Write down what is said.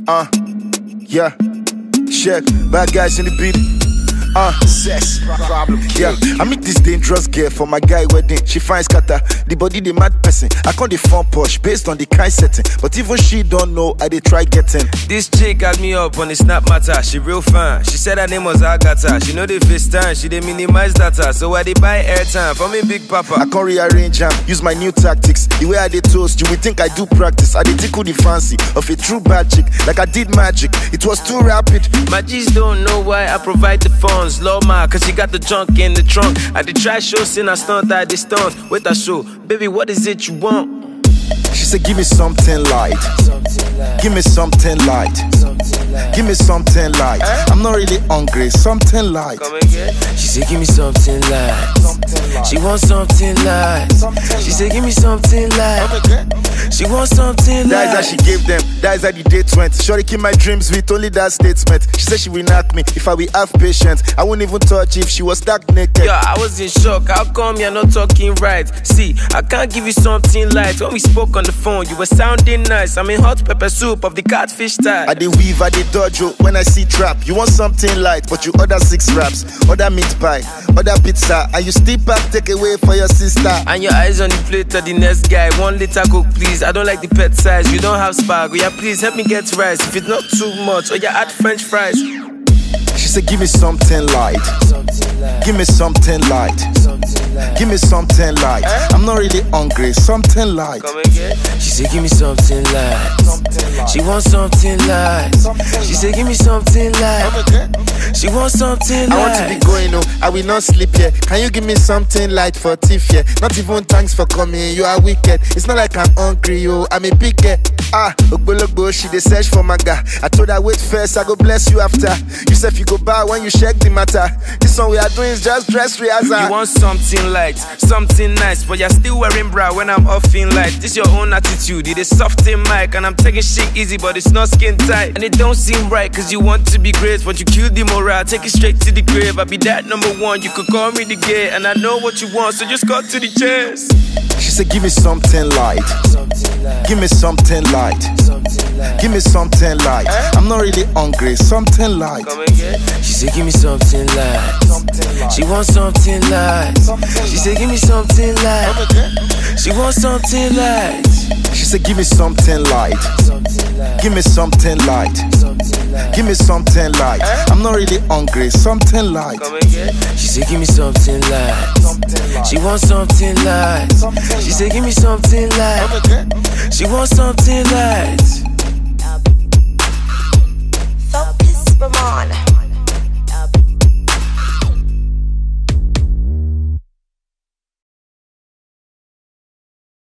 Yeah. Check. Bad guys in the beat. Sex problem. Yeah, I meet this dangerous girl for my guy wedding. She finds scatter, the body the mad person. I call the phone posh based on the kind setting. But even she don't know, I dey try getting. This chick had me up on the snap matter. She real fine. She said her name was Agatha. She know the FaceTime. She dey minimize data. So I dey buy airtime for me big papa. I can't rearrange them, use my new tactics. The way I dey toast, you would think I do practice. I dey tickle the fancy of a true bad chick, like I did magic. It was too rapid. My G's don't know why I provide the funds. Love my, cause she got the junk in the trunk. I did try show, sin I stunt, I did stunt. Wait I show, baby, what is it you want? She said, give me something light. Give me something light. Give me something light. I'm not really hungry, something light. Come again? She said, give me something light. She wants something light. She said, give me something light. She wants something light. That is how she gave them. That is how the date went. Shorty keep my dreams with only that statement. She said she will knock me if I will have patience. I wouldn't even touch if she was stuck naked. Yeah, I was in shock. How come you're not talking right? See, I can't give you something light. When we spoke on the phone, you were sounding nice. I'm in hot pepper soup of the catfish type. I dey weave, I dey dodge when I see trap. You want something light, but you order 6 wraps. Order meat pie, order pizza, and you still pack take away for your sister. And your eyes on the plate of the next guy. 1 liter Coke, please. I don't like the pet size. You don't have spark. Yeah, please help me get rice. If it's not too much, or you add French fries. She said, give me something light. Give me something light. Give me something light. I'm not really hungry, something light. Come again? She said, give me something light. She wants something light. She said, give me something light. She wants something light. I want to be going home, I will not sleep here. Can you give me something light for thief here? Not even thanks for coming, you are wicked. It's not like I'm hungry, yo, I'm a big girl. Ogbologbo, she dey search for my guy. I told her wait first, I go bless you after. You said you go buy when you check the matter. This one we are doing is just dress rehearsal. You want something light, something nice, but you're still wearing bra when I'm off in light. This your own attitude, it is soft in mic. And I'm taking shit easy, but it's not skin tight. And it don't seem right, cause you want to be great, but you kill the morale, take it straight to the grave. I'll be that number one, you could call me the gay. And I know what you want, so just cut to the chase. She said, give me something light. Give me something light. Give me something light. I'm not really hungry, something light. Come again? She said, give me something light. She wants something light. She said, give me something light. She wants something light. She said, give me something light. Give me something light. Give me something light. I'm not really hungry, something light. Come again? She said, give me something light. She wants something light. She said, give me something light. She wants something light.